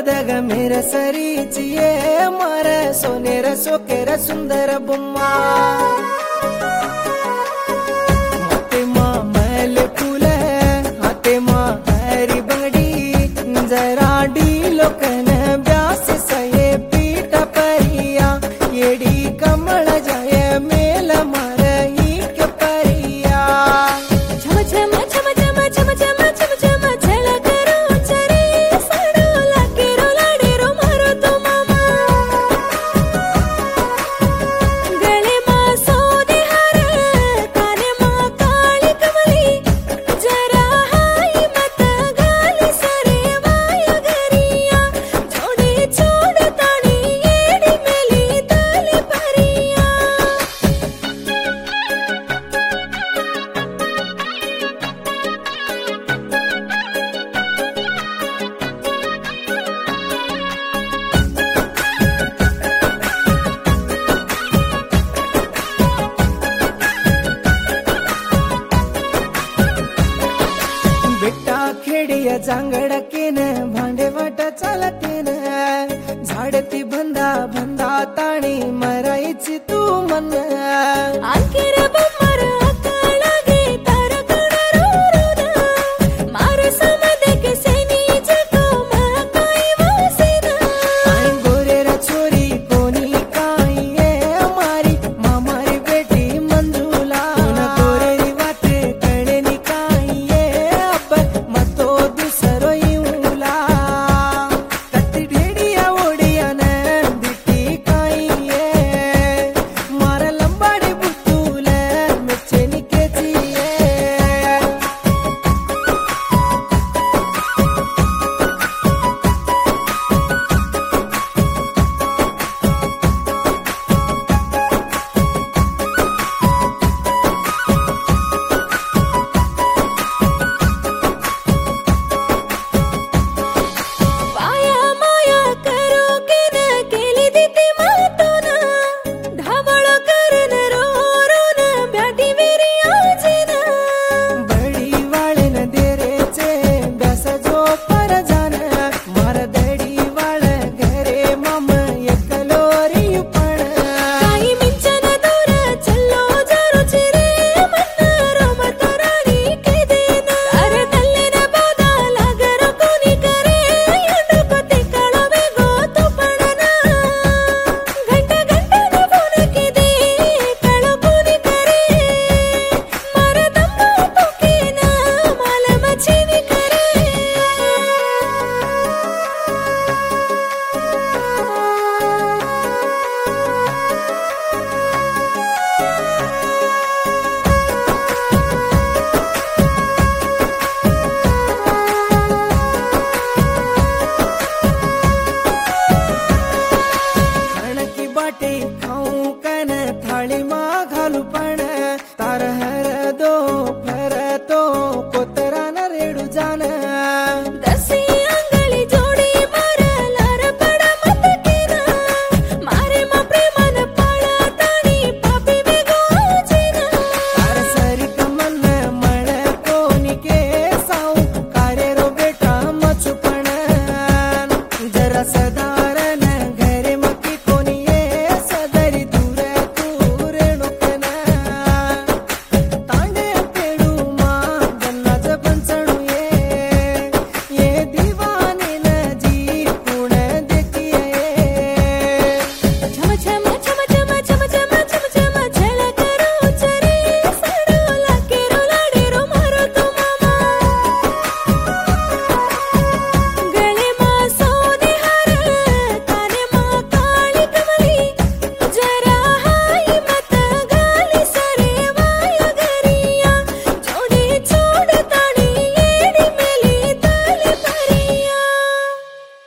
ಪದಗ ಮೇರ ಸರಿಚಿಯೇ ಮಾರ ಸೋನೆರ ಸೋಕೆರ ಸುಂದರ ಬೊಮ್ಮ ಮತ್ತೆ ಮಾಮಲ್ ಫೂಲ हाथे माँ हरी बंगड़ी जरा डीलो कन ब्यास सये पीठ परिया येडी कमल जाय मेल मार के परिया छम छम छम छम छम छम छम छम छल करो चरे सड़ो लागे रो लाडे रो मारो तो मामा गले माँ सोने हार काने माँ काली कमली जरा हाई मत गाली सरे वाया गरिया छोड़ी छोड़ तानी येडी मेली ताली परिया बेटा खेड़िया जांगड़ के न भांडे वाटा चालते न झाड़ती बंदा बंदा ताणी मराईची तू मन अंकिर बम्मा